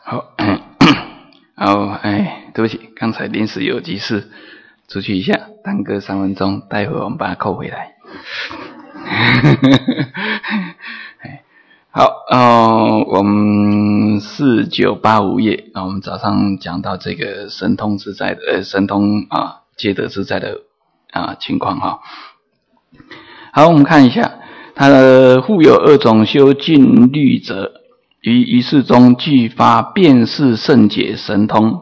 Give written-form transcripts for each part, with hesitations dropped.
好，好，对不起，刚才临时有急事，出去一下，耽搁3分钟，待会我们把它扣回来。好，我们4985页，我们早上讲到这个神通自在的，神通皆得自在的情况哈。好，我们看一下，它的复有2种修禁律者，于世中具发辨识圣解神通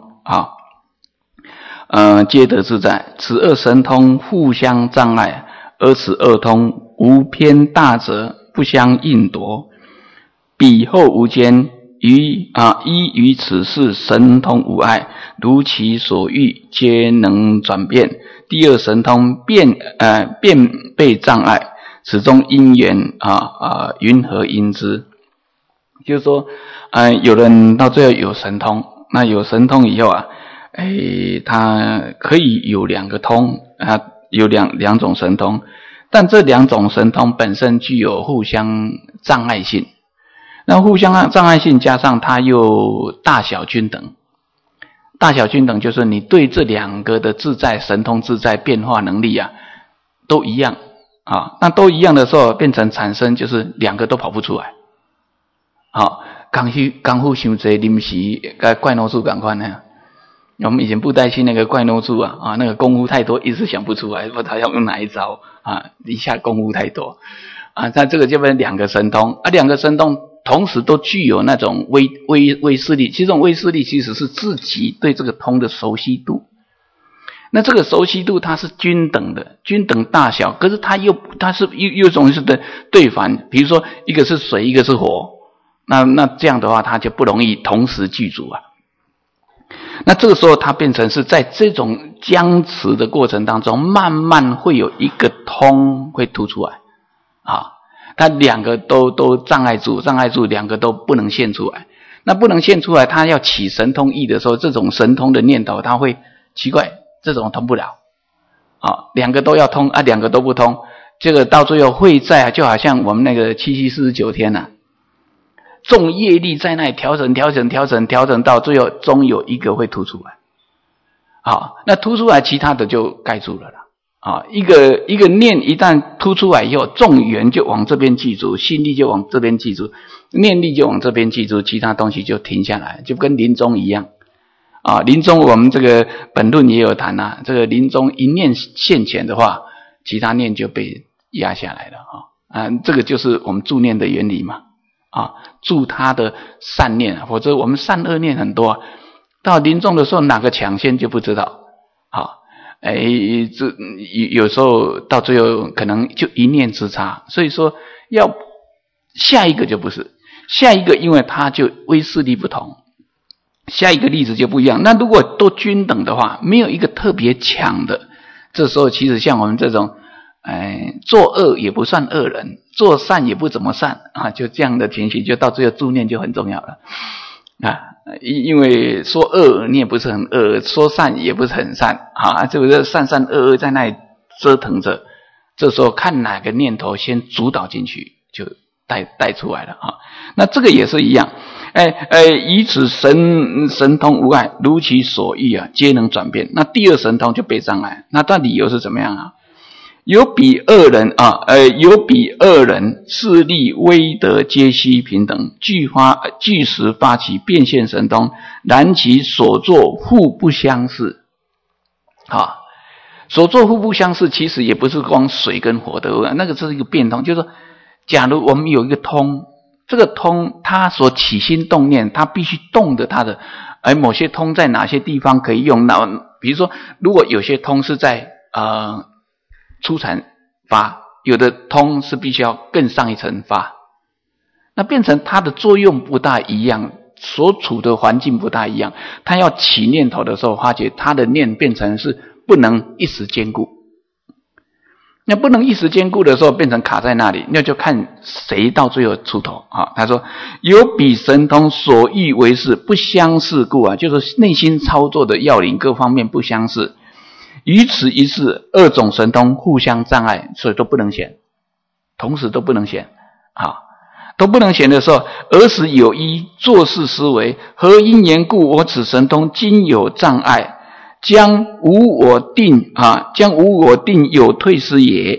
皆得自在。此2神通互相障碍，而此2通无偏大者，不相应夺。彼后无间，依于此事神通无碍，如其所欲，皆能转变。第2神通便被障碍，此中因缘云何因之？就是说，有人到最后有神通，那有神通以后他可以有2个通有两种神通，但这2种神通本身具有互相障碍性。那互相障碍性加上它又大小均等，大小均等就是你对这2个的自在神通自在变化能力都一样那都一样的时候，变成产生就是2个都跑不出来。功夫伤济，临时跟怪傩术同款呢。我们以前布袋戏那个怪傩术那个功夫太多，一时想不出来，不知道要用哪一招一下功夫太多那这个就变2个神通2个神通同时都具有那种威势力，其实这种威势力其实是自己对这个通的熟悉度。那这个熟悉度它是均等的，均等大小，可是它是又一种是的对反，比如说一个是水，一个是火，那这样的话它就不容易同时具足那这个时候它变成是在这种僵持的过程当中，慢慢会有一个通会突出来它2个都障碍住，2个都不能现出来。那不能现出来，它要起神通意的时候，这种神通的念头它会奇怪，这种通不了2个都要通2个都不通，这个到最后会在就好像我们那个749天重业力在那里调整到最后终有一个会突出来那突出来其他的就盖住了一个念一旦突出来以后，众缘就往这边记住，心力就往这边记住，念力就往这边记住，其他东西就停下来，就跟临终一样临终我们这个本论也有谈这个临终一念现前的话，其他念就被压下来了这个就是我们助念的原理嘛助他的善念否则我们善恶念很多到临终的时候哪个抢先就不知道这有时候到最后可能就一念之差，所以说要下一个就不是，下一个因为它就威势力不同，下一个例子就不一样。那如果都均等的话，没有一个特别强的，这时候其实像我们这种做恶也不算恶人，做善也不怎么善就这样的情形，就到最后助念就很重要了因为说恶你也不是很恶，说善也不是很善这个善恶在那里折腾着，这时候看哪个念头先主导进去，就带出来了那这个也是一样以此神通无碍，如其所欲皆能转变。那第2神通就被障碍，那它理由是怎么样有彼2人势力威德皆悉平等，俱时发起变现神通，然其所作互不相似所作互不相似其实也不是光水跟火的那个是一个变通，就是说假如我们有一个通，这个通它所起心动念，它必须动的它的某些通在哪些地方可以用比如说如果有些通是在初禅发，有的通是必须要更上一层发，那变成它的作用不大一样，所处的环境不大一样，它要起念头的时候，发觉它的念变成是不能一时兼顾，那不能一时兼顾的时候变成卡在那里，那就看谁到最后出头他说有彼神通所欲为事不相似故就是内心操作的要领各方面不相似，于此一事2种神通互相障碍，所以都不能显，同时都不能显都不能显的时候，儿时有一做事思维，何因缘故我此神通今有障碍？将无我定将无我定有退失也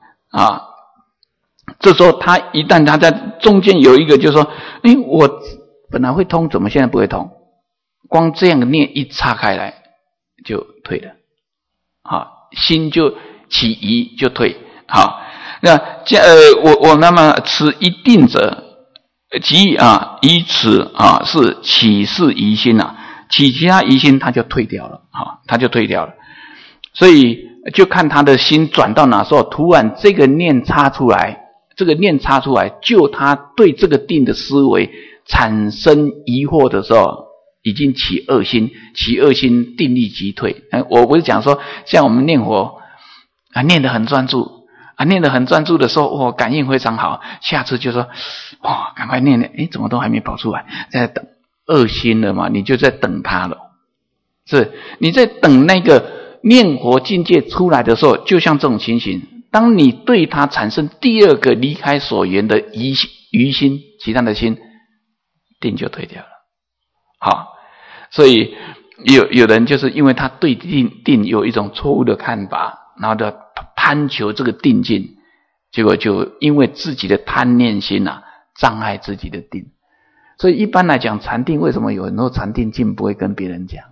这时候他一旦他在中间有一个就是说，我本来会通，怎么现在不会通？光这样的念一岔开来就退了，心就起疑就退。好，那我那么此一定者，即以此是起事疑心起其他疑心，他就退掉了，他就退掉了。所以就看他的心转到哪时候，突然这个念插出来，就他对这个定的思维产生疑惑的时候，已经起恶心，定力即退。我不是讲说，像我们念佛念得很专注的时候，感应非常好，下次就说赶快念，怎么都还没跑出来，在等。恶心了嘛，你就在等他了，是你在等那个念佛境界出来的时候，就像这种情形，当你对他产生第二个离开所缘的疑心，其他的心，定就退掉了。好，所以有人就是因为他对定有一种错误的看法，然后就贪求这个定境，结果就因为自己的贪念心障碍自己的定。所以一般来讲，禅定为什么有很多禅定境不会跟别人讲？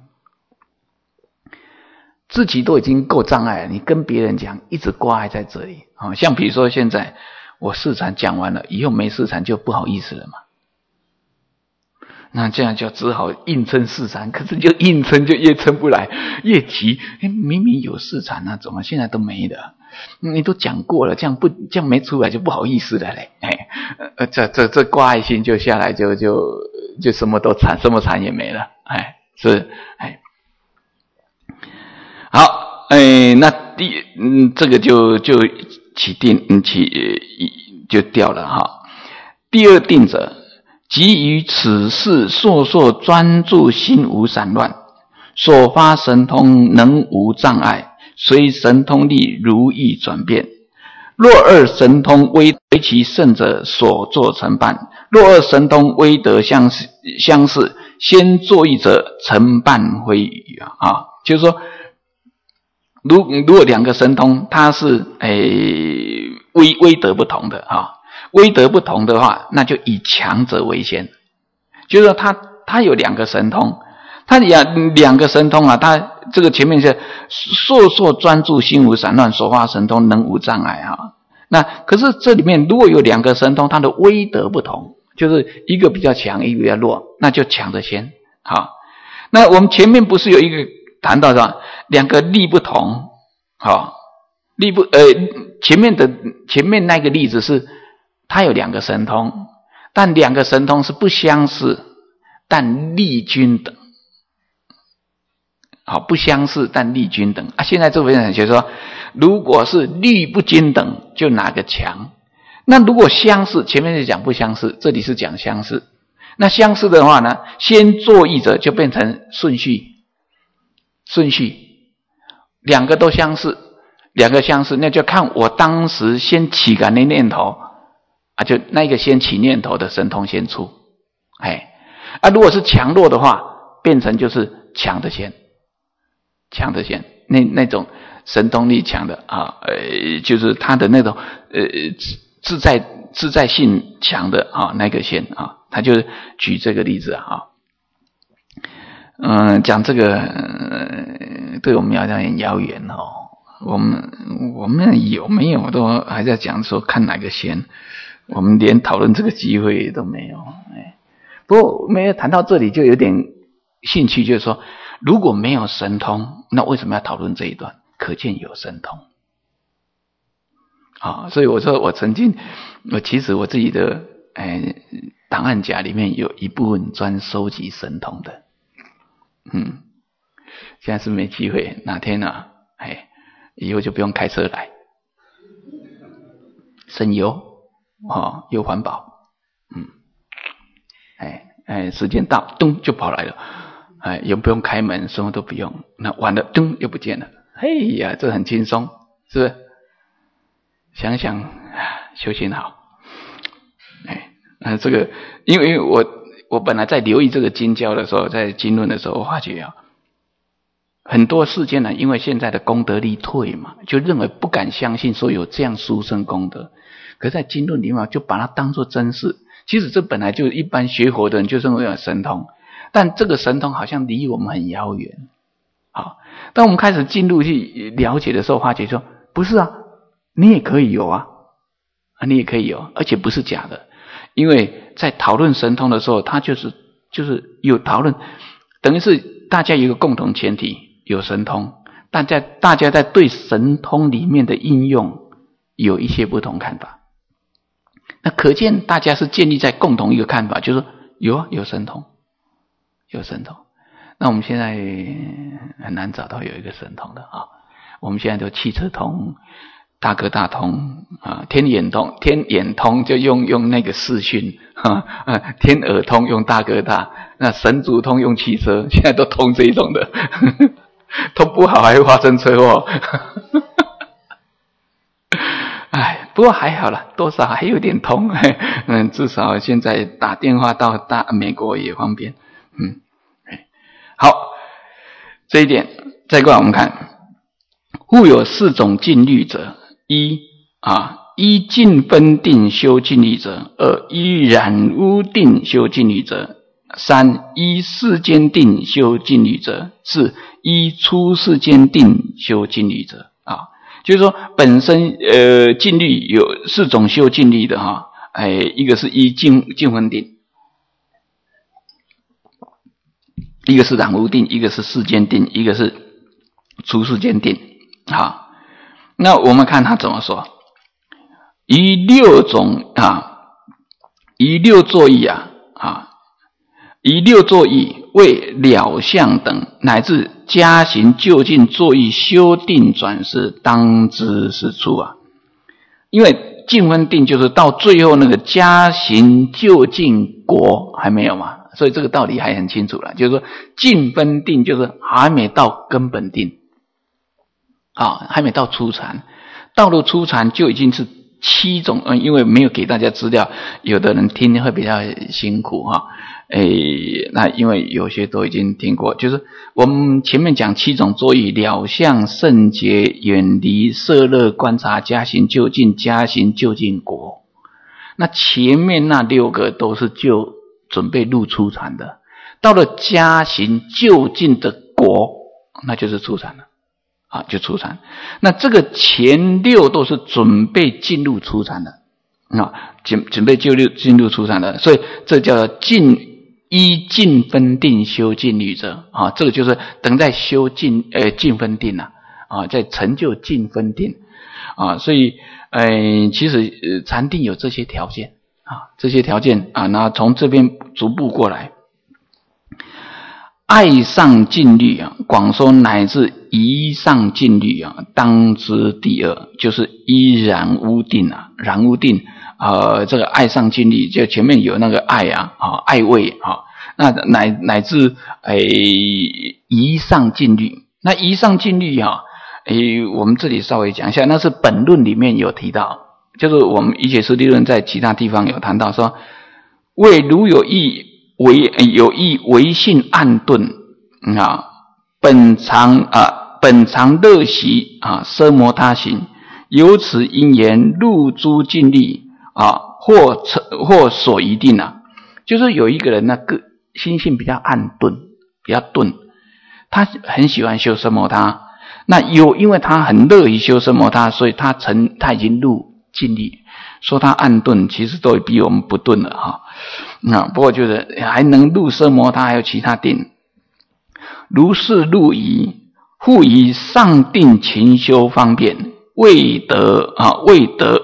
自己都已经够障碍了，你跟别人讲，一直挂碍在这里。像比如说现在我四禅讲完了，以后没四禅就不好意思了嘛。那这样就只好硬撑四禅，可是就硬撑就越撑不来，越急。明明有四禅怎么现在都没了？你都讲过了，这样没出来就不好意思了嘞。这挂碍心就下来，就什么都禅，什么禅也没了。好，那这个就起定，就掉了第二定者，即于此事烁专注，心无散乱，所发神通能无障碍，随神通力如意转变。若二神通威其圣者所作成办，若二神通威德相似，先作意者成办非语就是说，如果两个神通它是威德不同的威德不同的话，那就以强者为先。就是说他有两个神通，他两个神通他这个前面是烁专注，心无散乱，所发神通能无障碍那可是这里面如果有两个神通，它的威德不同，就是一个比较强，一个比较弱，那就强的先。那我们前面不是有一个谈到的两个力不同，前面那个例子是他有两个神通，但两个神通是不相似，但力均等。不相似但力均等现在这部分就是说，如果是力不均等，就哪个强？那如果相似，前面是讲不相似，这里是讲相似。那相似的话呢，先作意者就变成顺序，两个都相似，那就看我当时先起感的念头就那个先起念头的神通先出。如果是强弱的话，变成就是强的先，那种神通力强的就是他的那种自在性强的那个先他就举这个例子讲这个对我们好像很遥远我们有没有都还在讲说看哪个先，我们连讨论这个机会都没有。不过没有谈到这里就有点兴趣，就是说如果没有神通，那为什么要讨论这一段？可见有神通所以我说其实我自己的档案夹里面有一部分专收集神通的。现在是没机会，哪天以后就不用开车来，省油又环保。时间到咚就跑来了，又不用开门，什么都不用，那完了咚又不见了。嘿呀，这很轻松，是不是？想想修行好。 这个因为我本来在留意这个经教的时候，在经论的时候，我发觉很多世间呢，因为现在的功德力退嘛，就认为不敢相信说有这样殊胜功德，可是在经论里面就把它当作真事。其实这本来就一般学佛的人就认为有神通，但这个神通好像离我们很遥远。好，当我们开始进入去了解的时候，发觉说不是啊，你也可以有啊，你也可以有，而且不是假的。因为在讨论神通的时候，它就是有讨论，等于是大家有一个共同前提，有神通，大家在对神通里面的应用有一些不同看法。那可见大家是建立在共同一个看法，就是说有神通，有神通。那我们现在很难找到有一个神通的啊。我们现在都汽车通、大哥大通啊，天眼通就用那个视讯天耳通用大哥大，那神足通用汽车，现在都通这一种的，通不好还会发生车祸。哎，不过还好啦，多少还有点通，至少现在打电话到美国也方便。好，这一点再过来我们看，复有四种禁律者：一尽分定修禁律者；二依染污定修禁律者；三依世间定修禁律者；四依出世间定修禁律者。就是说本身禁律有四种修禁律的一个是依净分定，一个是染污定，一个是世间定，一个是出世间定。好，那我们看他怎么说，于六种于六作意于六作意为了相等乃至加行就近作意修定转世当知是处因为净分定就是到最后那个加行就近果还没有嘛，所以这个道理还很清楚了，就是说净分定就是还没到根本定还没到初禅，到了初禅就已经是7种因为没有给大家资料，有的人听会比较辛苦那因为有些都已经听过，就是我们前面讲7种作意：了相、圣洁、远离、摄乐、观察、加行就近、加行就近果。那前面那6个都是就准备入初禅的，到了加行就近的果，那就是初禅了就初禅。那这个前6都是准备进入初禅的准备进入初禅的，所以这叫做依净分定修禁律者这个就是等在修净分定在成就净分定所以其实禅定有这些条件那从这边逐步过来，爱上禁律广说乃至疑上禁律当知第二就是依染污定染污定这个爱上禁律就前面有那个爱爱味那乃至疑上禁律。那疑上禁律我们这里稍微讲一下，那是本论里面有提到，就是我们瑜伽师地论在其他地方有谈到说，为如有意为性暗顿本常乐习奢摩他行，由此因缘入诸禁律或所一定就是有一个人个心性比较暗钝，比较钝，他很喜欢修奢摩他，那因为他很乐于修奢摩他，所以他已经入禁律。说他暗钝，其实都比我们不钝了不过就是还能入奢摩他，还有其他定。如是入仪，复以上定勤修方便，为着得而未得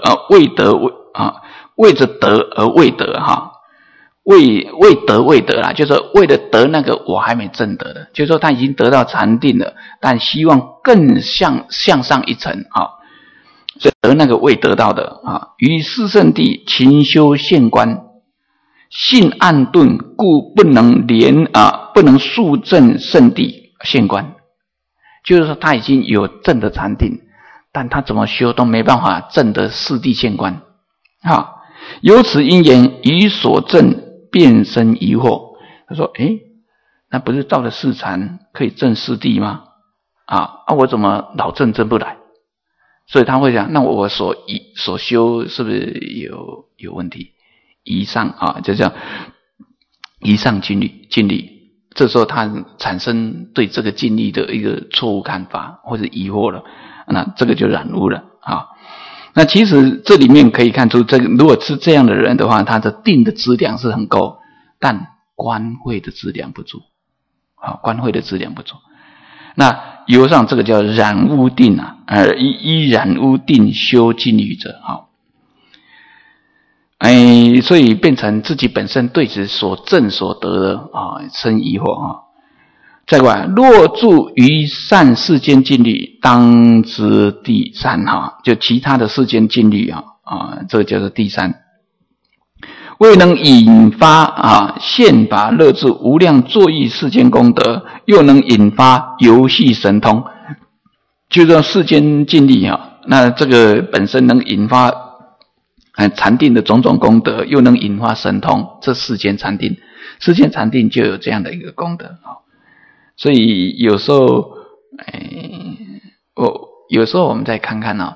未得啦，就是说为了得那个我还没证得的，就是说他已经得到禅定了，但希望更向上一层所以得那个未得到的于四圣地勤修现观，性暗钝，故不能速证圣地现观，就是说他已经有证的禅定，但他怎么修都没办法证得四谛现观由此因缘于所证便生疑惑。他说那不是到了四禅可以证四谛吗？我怎么老证不来？所以他会讲，那我所修是不是有问题？疑上就叫疑上禁律。这时候他产生对这个禁律的一个错误看法或者疑惑了，那这个就染污了那其实这里面可以看出，这个如果是这样的人的话，他的定的质量是很高，但观慧的质量不足观慧的质量不足。那由上这个叫染污定依染污定修禁律者所以变成自己本身对此所证所得的生疑惑再过来，若住于善世间禁律，当知第三就其他的世间禁律这个叫做第三。未能引发宪法乐智无量作意世间功德，又能引发游戏神通，就说世间禁律那这个本身能引发禅定的种种功德，又能引发神通，这世间禅定就有这样的一个功德所以有时候我们再看看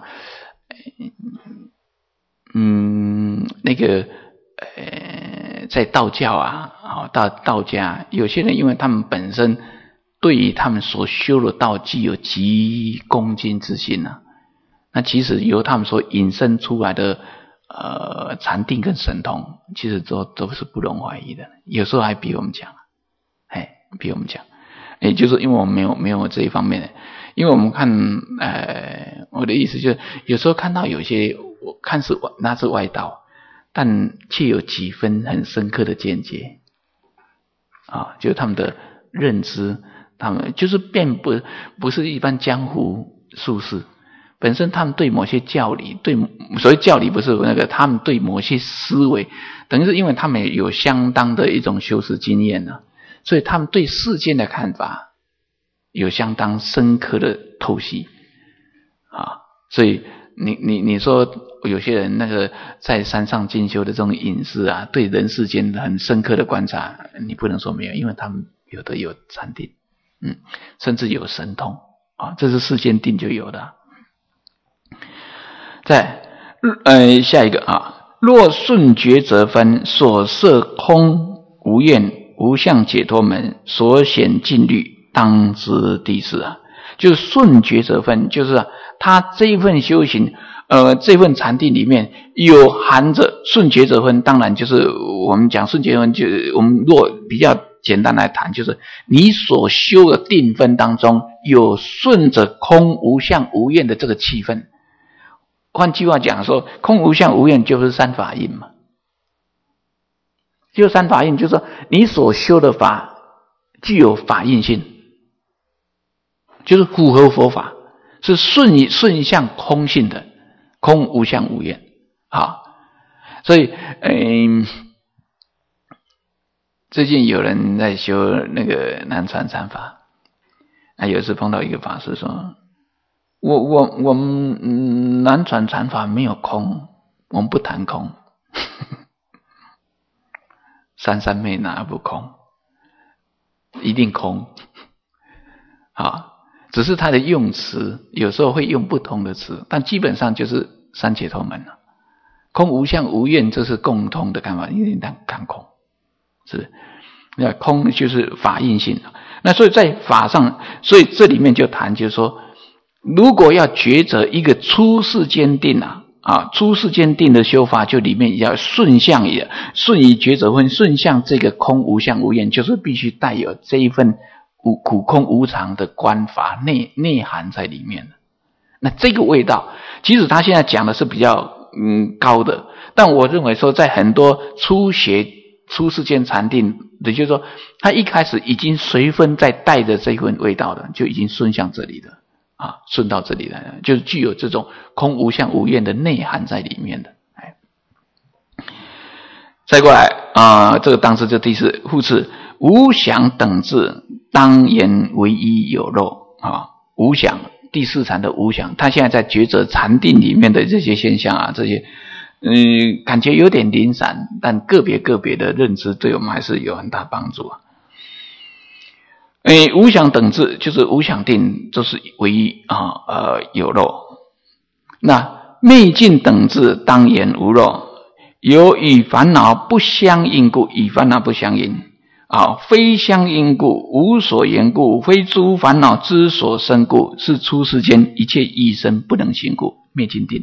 那个在道教道家有些人因为他们本身对于他们所修的道具有极恭敬之心那其实由他们所引申出来的禅定跟神通，其实都是不容怀疑的，有时候还比我们强比我们强就是因为我们没有这一方面的，因为我们看我的意思就是有时候看到有些我看是那是外道，但却有几分很深刻的见解就是他们的认知，他们就是不是一般江湖术士，本身他们对某些教理，所谓教理不是那个，他们对某些思维，等于是因为他们有相当的一种修持经验所以他们对世间的看法有相当深刻的透析所以你说有些人那个在山上进修的这种隐士对人世间很深刻的观察，你不能说没有，因为他们有的有禅定甚至有神通这是世间定就有的再下一个若顺觉则分所摄空无愿无相解脱门所显禁律，当知第四就是顺觉则分，就是他这一份修行这份禅定里面有含着顺觉则分，当然就是我们讲顺觉则分，就是我们若比较简单来谈，就是你所修的定分当中有顺着空无相无愿的这个气氛。换句话讲说，空无相无愿就是三法印嘛，就三法印，就是说你所修的法具有法印性，就是符合佛法，是顺向空性的，空无相无愿所以最近有人在修那个南传禅法有一次碰到一个法师说，我们南传禅法没有空，我们不谈空三三昧哪不空，一定空只是他的用词有时候会用不同的词，但基本上就是三解脱门空无相无愿，这是共通的看法，因为看空是那空就是法印性那所以在法上，所以这里面就谈就是说，如果要抉择一个出世间定出世间定的修法，就里面要顺于抉择分，顺向这个空无相无愿，就是必须带有这一份苦空无常的观法内涵在里面。那这个味道其实他现在讲的是比较高的，但我认为说在很多初世间禅定，也就是说他一开始已经随分在带着这份味道的，就已经顺向这里的顺到这里来了，就是具有这种空无相无愿的内涵在里面的。再过来这个当时就第四复次，无想等至当言唯一有漏无想第四禅的无想，他现在在抉择禅定里面的这些现象这些感觉有点零散，但个别的认知对我们还是有很大帮助啊。无想等至就是无想定，就是唯一有漏。那昧尽等至当言无漏，由与烦恼不相应故，与烦恼不相应非相应故，无所言故，非诸烦恼之所生故，是出世间一切异生不能行故，灭尽定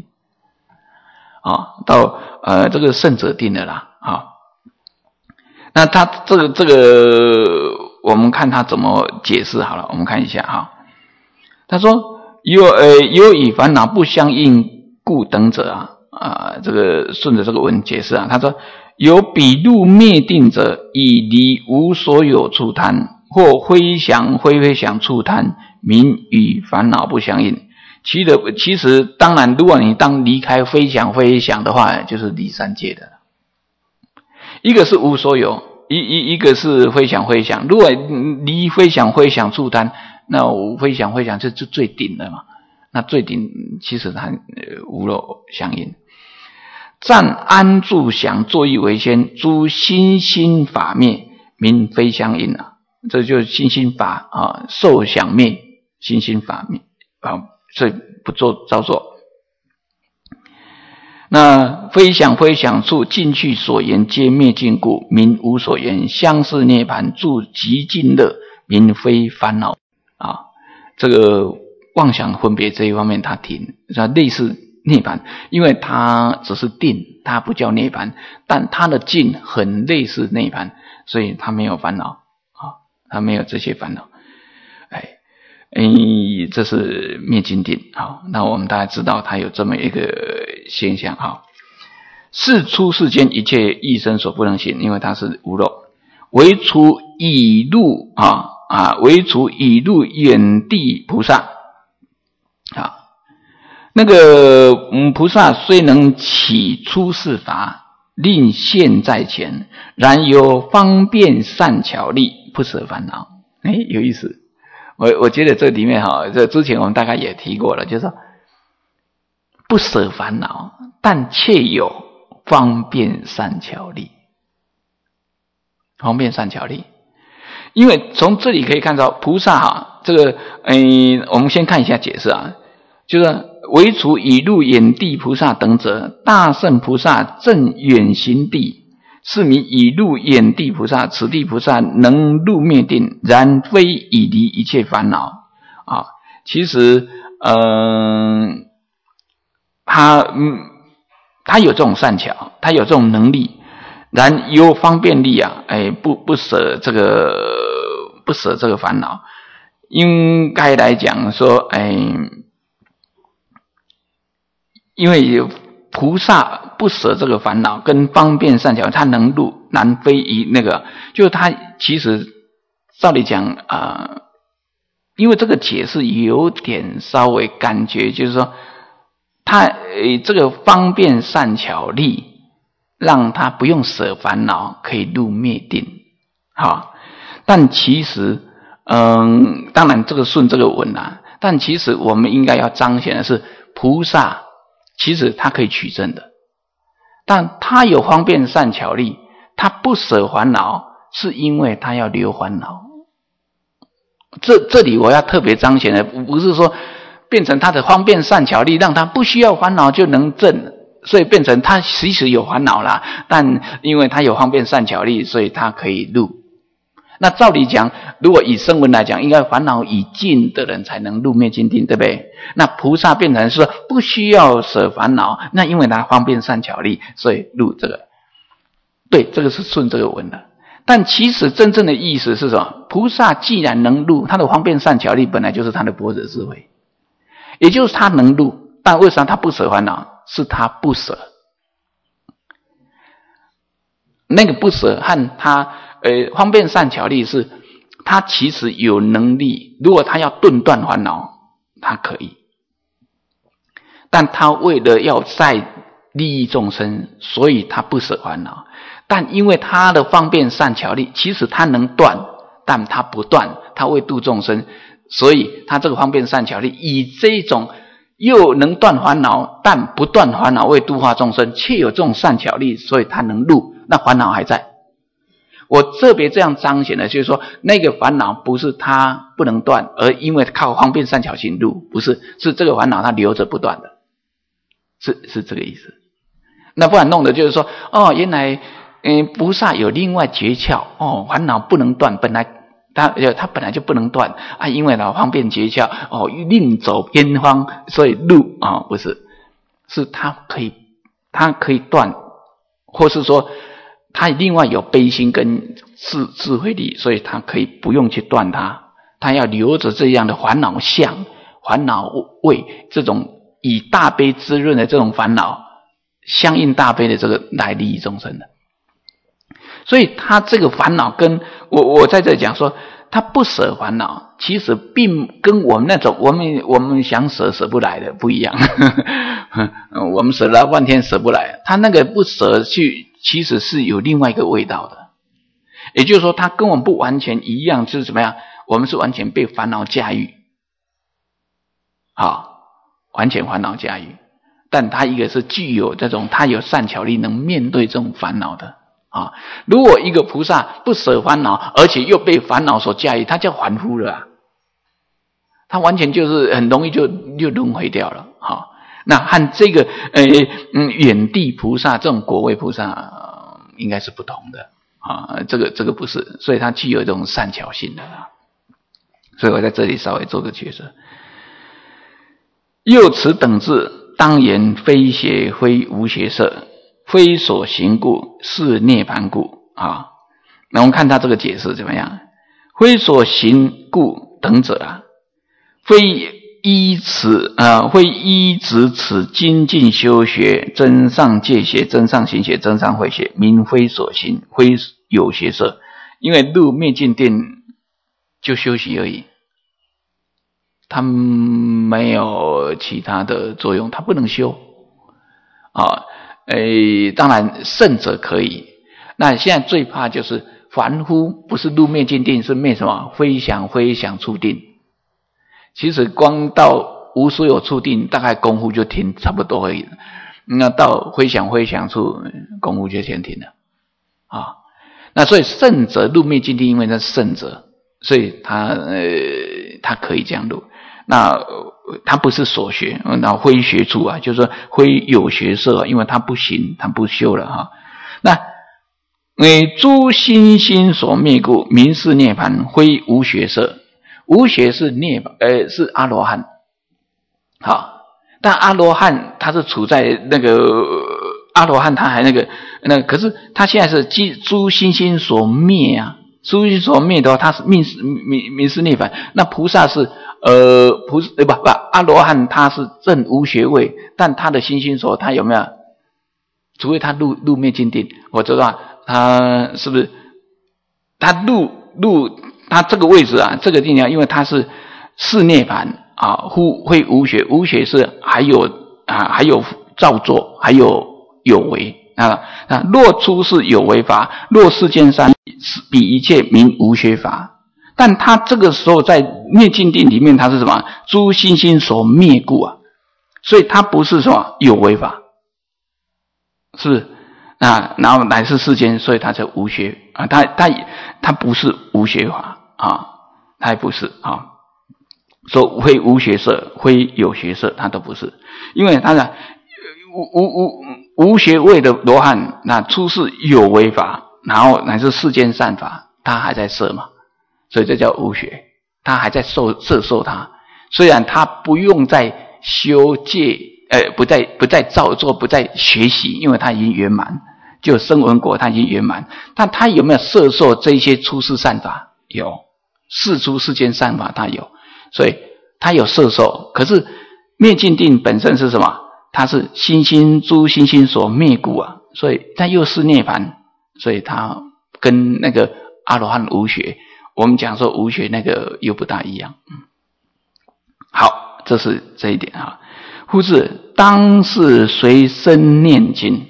到这个圣者定了啦那他这个我们看他怎么解释好了，我们看一下他说由与烦恼不相应故等者这个顺着这个文解释他说有彼入灭定者，以离无所有处贪，或非想非想处贪，名与烦恼不相应。其实当然，如果你当离开非想非想的话，就是离三界的。一个是无所有，一个是非想非想。如果离非想非想处贪，那非想非想是最顶的嘛。那最顶其实它无漏相应。暂安住想作意为先，诸心心法灭，名非相应这就是心心法受想灭，心心法灭所以不做造作。那非想非想处，尽去所言皆灭尽故，名无所言。相似涅盘住极尽乐，名非烦恼这个妄想分别这一方面他提类似涅槃，因为它只是定，它不叫涅槃，但它的尽很类似涅槃，所以它没有烦恼它没有这些烦恼。这是灭尽定。好，那我们大家知道它有这么一个现象是出世间一切异生所不能行，因为它是无漏，唯除已入唯除已入远地菩萨那个菩萨虽能起出世法，令现在前，然有方便善巧力，不舍烦恼。有意思。我觉得这里面这之前我们大概也提过了，就是说不舍烦恼，但却有方便善巧力。方便善巧力，因为从这里可以看到菩萨这个我们先看一下解释就是唯除已入远地菩萨等者，大圣菩萨正远行地，是名已入远地菩萨。此地菩萨能入灭定，然非已离一切烦恼其实他有这种善巧，他有这种能力，然有方便力不舍这个烦恼。应该来讲说因为菩萨不舍这个烦恼跟方便善巧，他能入，然非以就是他其实照理讲因为这个解释有点稍微感觉就是说他这个方便善巧力让他不用舍烦恼，可以入灭定但其实当然这个顺这个文但其实我们应该要彰显的是菩萨其实他可以取证的，但他有方便善巧力，他不舍烦恼，是因为他要留烦恼。这里我要特别彰显的，不是说变成他的方便善巧力让他不需要烦恼就能证，所以变成他其实有烦恼啦，但因为他有方便善巧力，所以他可以入。那照理讲，如果以声闻来讲，应该烦恼已尽的人才能入灭尽定，对不对？那菩萨变成说不需要舍烦恼，那因为他方便善巧力，所以入这个。对，这个是顺这个文的。但其实真正的意思是什么？菩萨既然能入，他的方便善巧力本来就是他的般若智慧，也就是他能入，但为什么他不舍烦恼？是他不舍。那个不舍和他方便善巧力是他其实有能力，如果他要顿断烦恼他可以，但他为了要再利益众生，所以他不舍烦恼。但因为他的方便善巧力其实他能断，但他不断，他为度众生，所以他这个方便善巧力以这种又能断烦恼，但不断烦恼为度化众生，却有这种善巧力，所以他能入，那烦恼还在。我特别这样彰显的，就是说那个烦恼不是他不能断，而因为靠方便善巧行入，不是，是这个烦恼它留着不断的，是这个意思。那不然弄的就是说，原来菩萨有另外诀窍，烦恼不能断，本来他本来就不能断啊，因为呢方便诀窍，另走偏方，所以入不是，是他可以断，或是说他另外有悲心跟智慧力，所以他可以不用去断它，他要留着这样的烦恼相、烦恼味，这种以大悲滋润的这种烦恼，相应大悲的这个来利益众生的。所以他这个烦恼跟我在这里讲说，他不舍烦恼，其实并跟我们那种我们想舍不来的不一样。我们舍了半天舍不来，他那个不舍去，其实是有另外一个味道的。也就是说，他跟我们不完全一样，就是怎么样？我们是完全被烦恼驾驭，完全烦恼驾驭。但他一个是具有这种，他有善巧力能面对这种烦恼的。如果一个菩萨不舍烦恼，而且又被烦恼所驾驭，他叫凡夫了他完全就是很容易就轮回掉了。那和这个远地菩萨这种果位菩萨应该是不同的这个不是，所以他具有这种善巧性的所以我在这里稍微做个解释。又此等智，当言非邪非无邪色，非所行故，是涅槃故那我们看他这个解释怎么样？非所行故等者非依止此精进修学，真上戒学，真上行学，真上慧学，名非所行，非有邪色。因为入灭尽定就休息而已，它没有其他的作用，它不能修当然圣者可以。那现在最怕就是凡夫，不是入灭尽定，是灭什么？非想处定。其实光到无所有处定，大概功夫就停差不多而已。那到非想处，功夫就先停了那所以圣者入灭尽定，因为那是圣者，所以他可以这样入。那他不是所学，那非学处就是说非有学色，因为他不行，他不修了那诸心心所灭故，名是涅槃，非无学色。无学是涅槃，是阿罗汉但阿罗汉他是处在那个阿罗汉，他还可是他现在是诸心心所灭诸心所灭的话，他是名是涅槃。那菩萨是阿罗汉他是正无学位，但他的心心所他有没有？除非他入灭尽定，我知道他是不是他他这个位置这个地方，因为他是涅槃会无学，无学是还有造作，还有为若出世有为法，若世间三比一切名无学法。但他这个时候在灭尽定里面，他是什么？诸心心所灭故所以他不是什么有为法，是不是？然后乃是世间，所以他才无学他不是无学法他也不是说非无学色，非有学色，他都不是。因为他的无学位的罗汉，那出世有为法，然后乃至世间善法，他还在摄嘛，所以这叫无学，他还在摄受他。虽然他不用再修戒，不再造作，不再学习，因为他已经圆满，就声闻果他已经圆满。但他有没有摄受这些出世善法？有，世出世间善法他有，所以他有摄受。可是灭尽定本身是什么？它是诸心心所灭故所以它又是涅槃，所以它跟那个阿罗汉无学，我们讲说无学那个又不大一样。好，这是这一点夫子当是随身念经。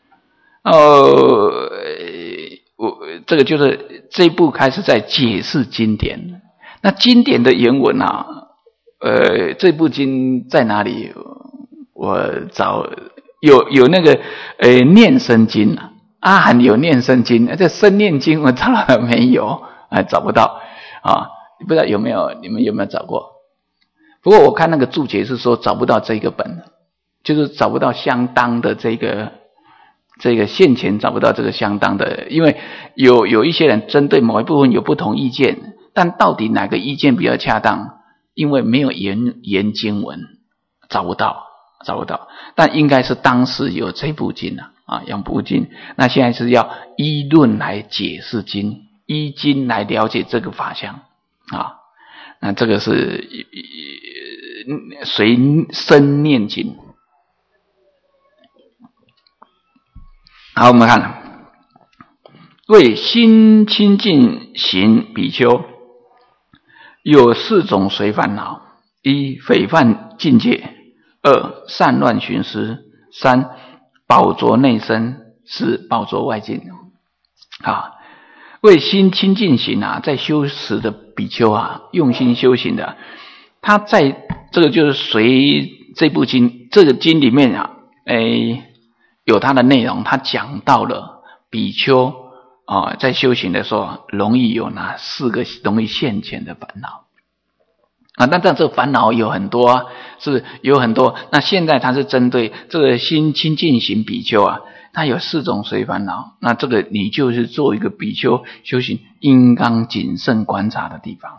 这个就是这一步开始在解释经典。那经典的原文这部经在哪里？我找有那个念生经啊，阿含有念生经，这生念经我找了没有？找不到啊，不知道有没有你们有没有找过？不过我看那个注解是说找不到这个本，就是找不到相当的这个现前找不到这个相当的，因为有一些人针对某一部分有不同意见，但到底哪个意见比较恰当？因为没有研经文，找不到，但应该是当时有这部经两部经。那现在是要依论来解释经，依经来了解这个法相那这个是随身念经。好，我们看为心清净行比丘有4种随烦恼：一、毁犯境界；二、散乱寻思；三、饱着内身；四、饱着外境。为心清净行在修持的比丘用心修行的，他在这个就是随这部经，这个经里面有它的内容，他讲到了比丘在修行的时候容易有哪4个容易现前的烦恼但这个烦恼有很多是有很多。那现在他是针对这个心清净行比丘它有4种随烦恼，那这个你就是做一个比丘修行应当谨慎观察的地方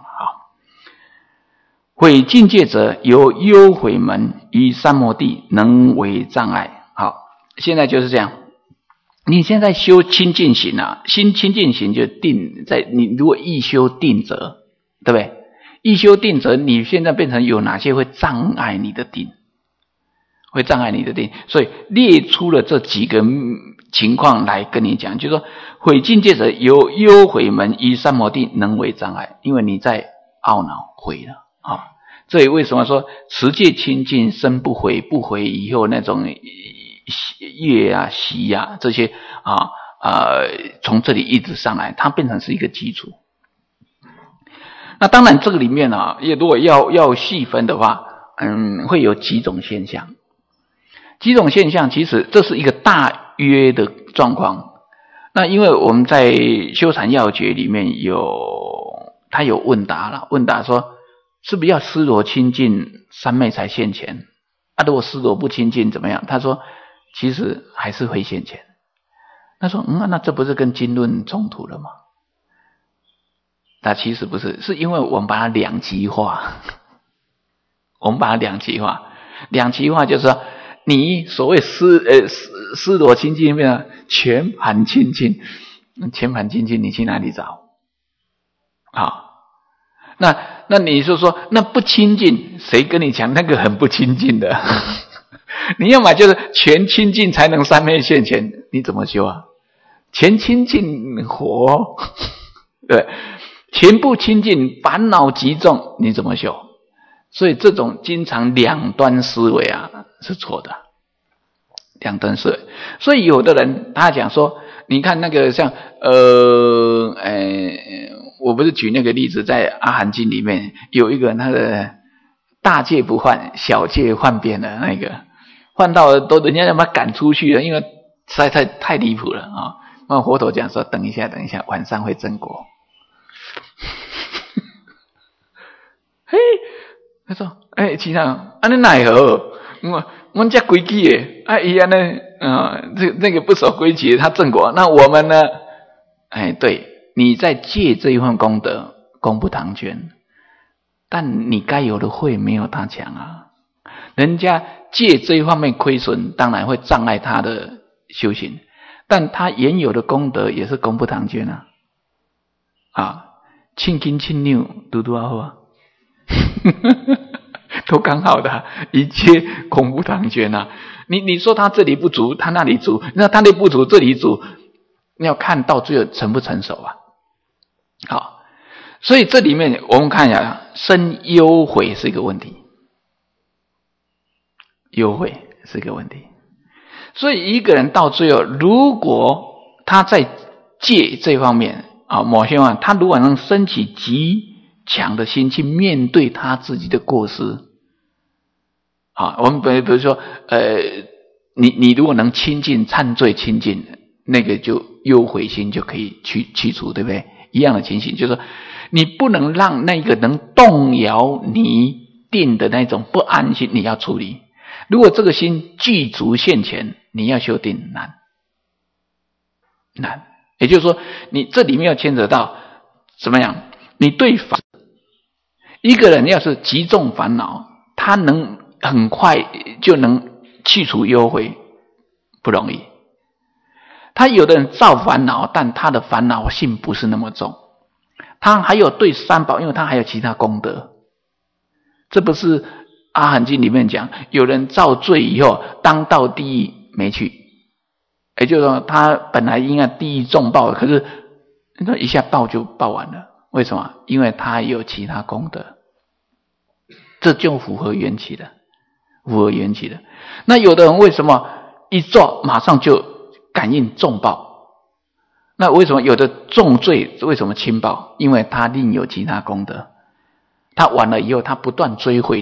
毁境界者，由忧毁门于三摩地，能为障碍。好，现在就是这样。你现在修清净行心清净行就定在你如果一修定者，对不对？一修定者，你现在变成有哪些会障碍你的定？会障碍你的定，所以列出了这几个情况来跟你讲，就是说毁境界者，由忧毁门于三摩地，能为障碍。因为你在懊恼毁了所以为什么说持戒清净身不毁，不毁以后那种业习这些从这里一直上来，它变成是一个基础。那当然这个里面如果要细分的话会有几种现象。几种现象其实这是一个大约的状况。那因为我们在修禅要诀里面他有问答了，问答说是不是要思罗清净三昧才现前如果思罗不清净怎么样？他说其实还是会现前。他说那这不是跟经论冲突了吗？那其实不是，是因为我们把它两极化。两极化就是说你所谓思罗清净全盘清净，全盘清净你去哪里找？那你就说那不清净，谁跟你讲那个很不清净的？你要么就是全清净才能三昧现前，你怎么修全清净活对，全不清净烦恼极重，你怎么修？所以这种经常两端思维是错的，两端思维。所以有的人他讲说，你看那个像我不是举那个例子，在阿含经里面有一个他的大戒不换，小戒换遍的那个，换到都人家要把他赶出去了，因为实在太离谱了那佛陀讲说等一下晚上会正果。嘿，他说其他人你奈何我们家规矩耶伊安呢那个不守规矩他正果，那我们呢对，你在借这一份功德功不唐捐，但你该有的慧没有他强人家借这一方面亏损，当然会障碍他的修行，但他原有的功德也是功不唐捐庆金庆六嘟嘟好都刚好的一切功不唐捐你说他这里不足，他那里足，那他那里不足，这里足，你要看到最后成不成熟好，所以这里面我们看一下，生忧悔是一个问题，忧悔是一个问题。所以一个人到最后，如果他在戒这方面某些方面他如果能升起强的心去面对他自己的过失。好，我们比如说你如果能亲近忏罪亲近，那个就忧悔心就可以去除，对不对？一样的情形，就是说你不能让那个能动摇你定的那种不安心，你要处理。如果这个心具足现前，你要修定难。也就是说，你这里面要牵扯到怎么样？你对法，一个人要是极重烦恼，他能很快就能去除忧悔，不容易。他有的人造烦恼，但他的烦恼性不是那么重，他还有对三宝，因为他还有其他功德。这不是阿含经里面讲，有人造罪以后当到地狱没去，也就是说他本来应该地狱重报，可是一下报就报完了。为什么？因为他有其他功德，这就符合缘起的，符合缘起的。那有的人为什么一做马上就感应重报？那为什么有的重罪为什么轻报？因为他另有其他功德，他完了以后他不断追悔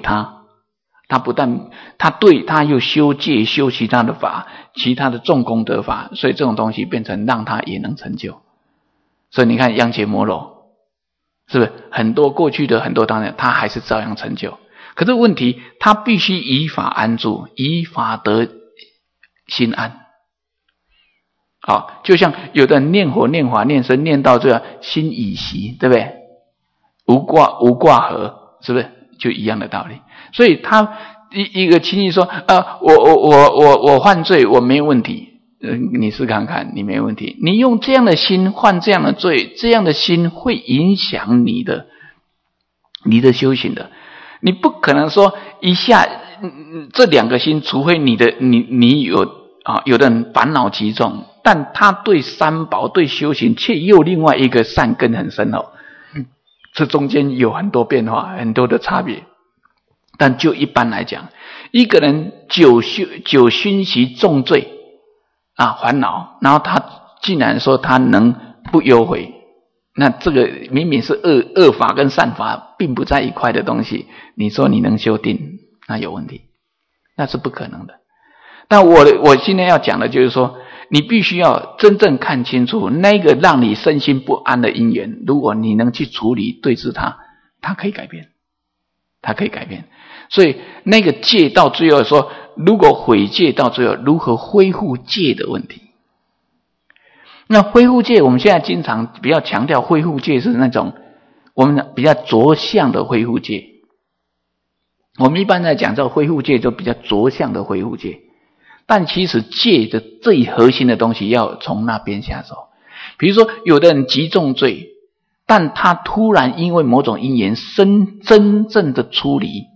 他对他又修戒修其他的法，其他的重功德法，所以这种东西变成让他也能成就。所以你看央羯摩罗，是不是很多过去的很多当然他还是照样成就，可是问题他必须以法安住，以法得心安。好，就像有的人念佛念法念身念到最后心已息，对不对？无挂合，是不是就一样的道理？所以他一个亲戚说我犯罪我没有问题，你试看看，你没问题。你用这样的心犯这样的罪，这样的心会影响你的修行的。你不可能说一下这两个心，除非你有的人烦恼极重，但他对三宝对修行却又另外一个善根很深厚，这中间有很多变化，很多的差别。但就一般来讲，一个人久熏习重罪烦恼，然后他竟然说他能不忧悔，那这个明明是恶法跟善法并不在一块的东西，你说你能修定，那有问题，那是不可能的。但我今天要讲的就是说，你必须要真正看清楚那个让你身心不安的因缘，如果你能去处理对治它可以改变，它可以改变。所以那个戒到最后说，如果毁戒到最后如何恢复戒的问题。那恢复戒我们现在经常比较强调，恢复戒是那种我们比较着相的恢复戒。我们一般在讲这恢复戒就比较着相的恢复戒，但其实戒的最核心的东西要从那边下手。比如说有的人极重罪，但他突然因为某种因缘真正的出离，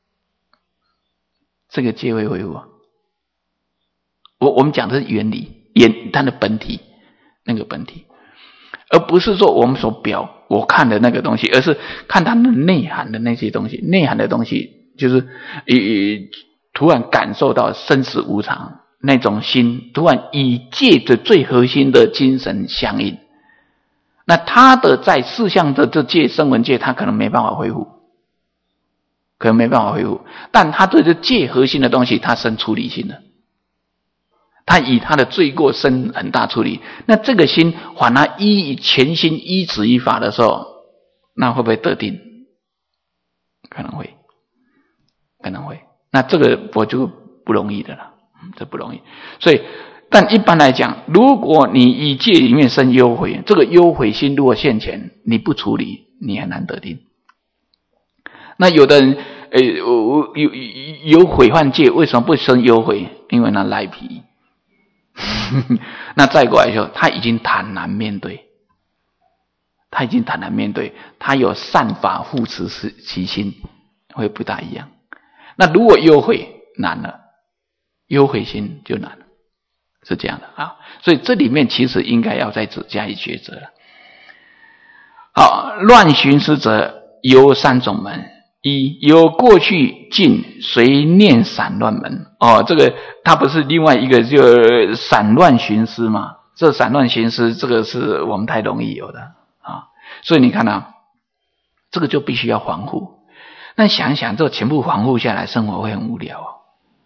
这个戒会恢复。我们讲的是原理，它的本体，那个本体，而不是说我们我看的那个东西，而是看它的内涵的那些东西。内涵的东西就是突然感受到生死无常，那种心突然与戒的最核心的精神相应，那他的在四项的这戒声闻戒他可能没办法恢复，但他对这戒核心的东西他生出离心了，他以他的罪过生很大出离。那这个心反而全心依止于法的时候，那会不会得定？可能会。那这个我就不容易的了，这不容易。所以但一般来讲，如果你以戒里面生忧悔，这个忧悔心如果现前，你不处理，你很难得定。那有的人有悔犯戒，为什么不生忧悔？因为那赖皮。那再过来说，他已经坦然面对，他有善法护持其心，会不大一样。那如果忧悔难了，忧悔心就难了，是这样的啊。所以这里面其实应该要再加以抉择了。好，乱寻思者有三种门：一，有过去尽随念散乱门。这个它不是另外一个就散乱寻思吗？这散乱寻思这个是我们太容易有的啊。所以你看这个就必须要防护。那想一想，这全部防护下来，生活会很无聊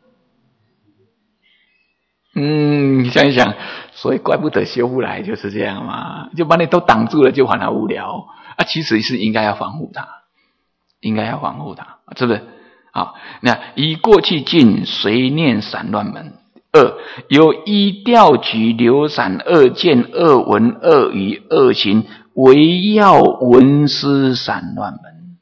想一想，所以怪不得修不来就是这样嘛，就把你都挡住了，就反而无聊其实是应该要防护它，是不是？好，那以过去尽，随念散乱门。二，有一调举流散二见二闻二语二行，为要闻思散乱门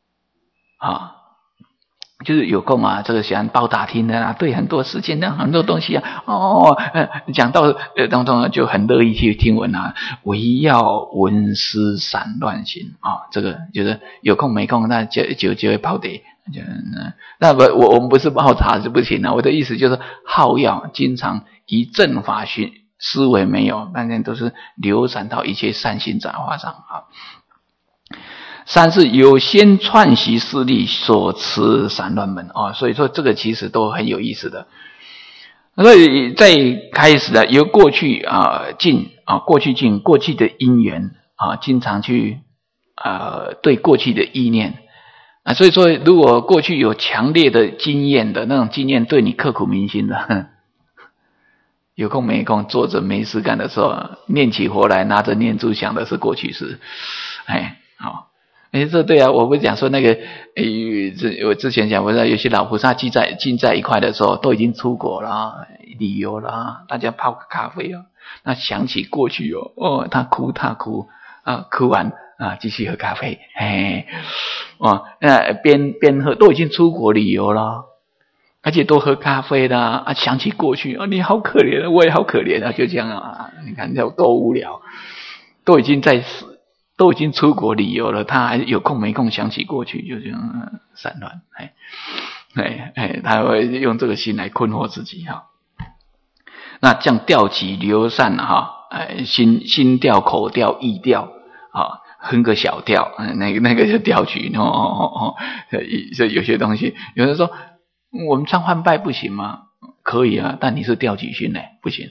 就是有空这个喜欢报打听的对很多事情很多东西讲到当中就很乐意去听闻为要闻思散乱行这个就是有空没空那就会泡茶。那我们不是泡茶就不行我的意思就是好药经常以正法思维没有，半天都是流散到一切善行杂化上三是有先串习势力所持散乱门所以说这个其实都很有意思的。所以在开始由过去尽过去尽过去的因缘经常去对过去的意念所以说如果过去有强烈的经验的那种经验对你刻骨铭心的有空没空坐着没事干的时候念起活来拿着念珠想的是过去式这对我不是讲说那个我之前讲不是有些老菩萨聚在一块的时候都已经出国了旅游了大家泡个咖啡那想起过去他哭哭完继续喝咖啡那边喝都已经出国旅游了而且都喝咖啡啦想起过去你好可怜我也好可怜就这样你看多无聊，都已经出国旅游了他还有空没空想起过去就这样散乱他会用这个心来困惑自己那这样调起流散心调口调意调哼个小调那个就调曲所以有些东西有人说我们唱换拜不行吗？可以但你是调曲训不行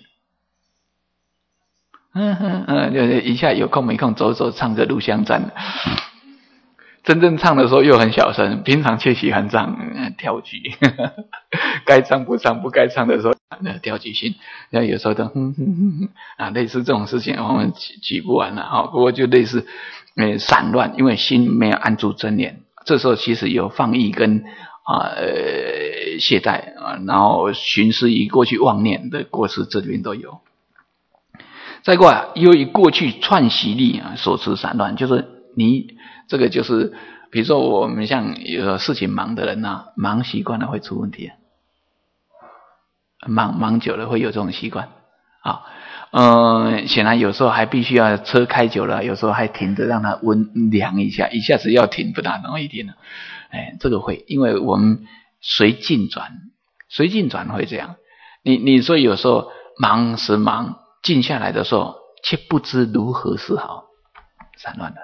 一下有空没空走走唱个入香赞真正唱的时候又很小声，平常却喜欢唱调曲该唱不唱，不该唱的时候调曲心有时候都类似这种事情我们举不完了不过就类似散乱，因为心没有安住真念，这时候其实有放逸跟懈怠然后寻思于过去妄念的过失，这里面都有。再过来由于过去串习力所持散乱，就是你这个就是比如说我们像有事情忙的人忙习惯了会出问题忙久了会有这种习惯显然有时候还必须要车开久了有时候还停着让它温凉一下子要停不大容易停了这个会因为我们随境转会这样你说有时候忙时忙静下来的时候却不知如何是好，散乱的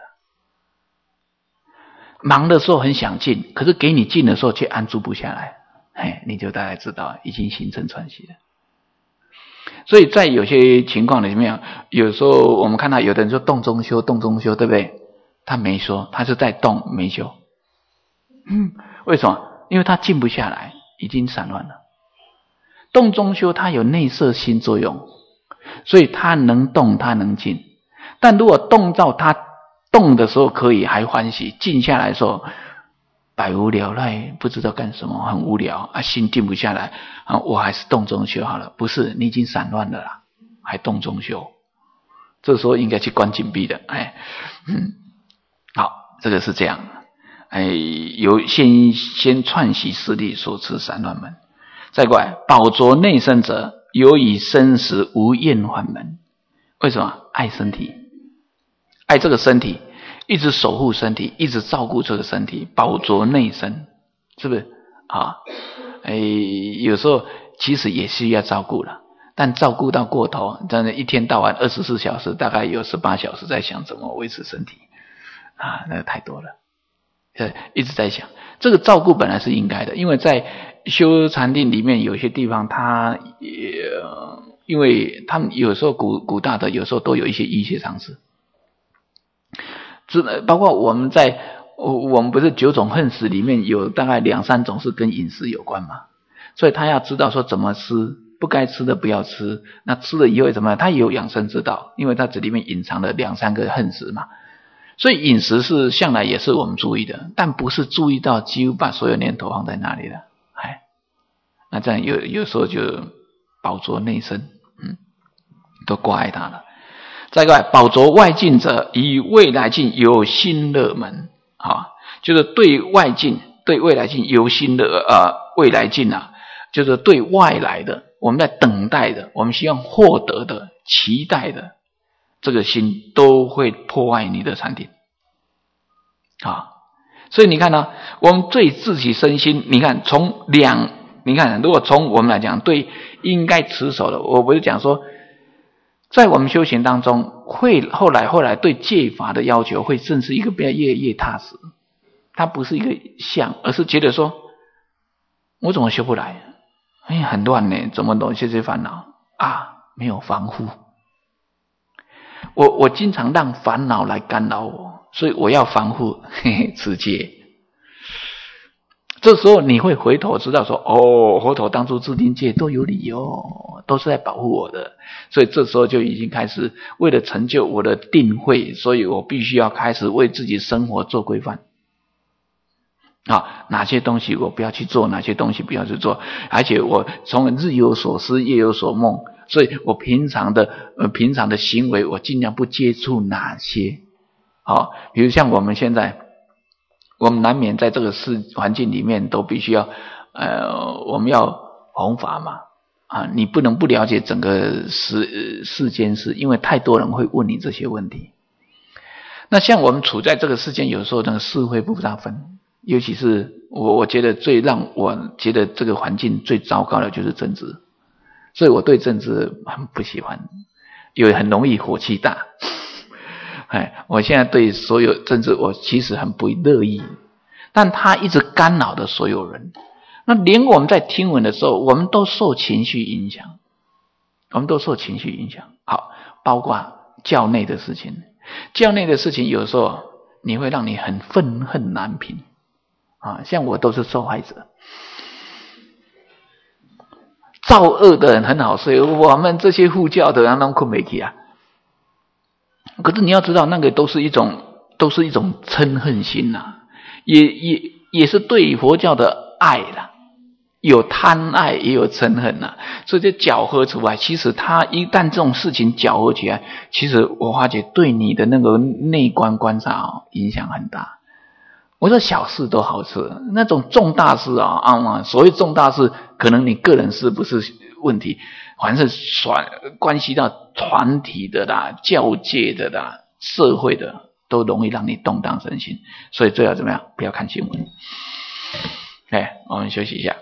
忙的时候很想静，可是给你静的时候却安住不下来你就大概知道已经形成串习了。所以在有些情况里面有时候我们看到有的人说动中修对不对？他没说，他是在动没修为什么？因为他静不下来，已经散乱了。动中修它有内摄心作用，所以它能动它能静，但如果动到它动的时候可以还欢喜，静下来的时候百无聊赖不知道干什么，很无聊心静不下来我还是动中修好了，不是你已经散乱了啦，还动中修，这时候应该去关禁闭的好，这个是这样由先串习势力所持散乱门。再过来保着内身者，由以生死无厌患门。为什么？爱身体，爱这个身体，一直守护身体，一直照顾这个身体，保着内身，是不是有时候其实也需要照顾了，但照顾到过头，真的一天到晚24小时大概有18小时在想怎么维持身体那个太多了，一直在想。这个照顾本来是应该的，因为在修禅定里面有些地方它因为他们有时候古大德有时候都有一些医学常识，包括我们在我们不是9种恨食里面有大概2、3种是跟饮食有关嘛？所以他要知道说怎么吃，不该吃的不要吃，那吃了以后怎么样？他也有养生之道，因为它这里面隐藏了2、3个恨食嘛。所以饮食是向来也是我们注意的，但不是注意到几乎把所有念头放在那里的。那这样有时候就饱着内身，都挂碍他了。再一个，饱着外境者，以未来境有心乐门，就是对外境、对未来境有心的未来境啊，就是对外来的，我们在等待的，我们希望获得的、期待的，这个心都会破坏你的禅定所以你看呢，我们对自己身心，你看如果从我们来讲，对应该持守的，我不是讲说，在我们修行当中，会后来对戒法的要求，会正是一个越踏实。它不是一个相，而是觉得说，我怎么修不来？很乱呢，怎么有这些烦恼没有防护。我经常让烦恼来干扰我，所以我要防护持戒。这时候你会回头知道说，佛陀当初制定戒都有理由，都是在保护我的。所以这时候就已经开始为了成就我的定慧，所以我必须要开始为自己生活做规范。哪些东西我不要去做，哪些东西不要去做，而且我从日有所思夜有所梦，所以我平常的行为我尽量不接触哪些。比如像我们现在，我们难免在这个环境里面都必须要我们要弘法嘛你不能不了解整个世间事，因为太多人会问你这些问题。那像我们处在这个世间，有时候那个是非不大分，尤其是我觉得最让我觉得这个环境最糟糕的就是政治，所以我对政治很不喜欢，因为很容易火气大。我现在对所有政治我其实很不乐意，但它一直干扰的所有人。那连我们在听闻的时候，我们都受情绪影响，好，包括教内的事情，有时候你会让你很愤恨难平像我都是受害者。造恶的人很好睡，我们这些护教的人都困不起可是你要知道，那个都是一种嗔恨心也是对佛教的爱啦，有贪爱也有嗔恨所以这搅合出来，其实它一旦这种事情搅合起来，其实我发觉对你的那个内观观察影响很大。我说小事都好吃，那种重大事所谓重大事，可能你个人是不是问题，反正是关系到团体的啦、教界的啦、社会的，都容易让你动荡身心。所以最好怎么样？不要看新闻。我们休息一下。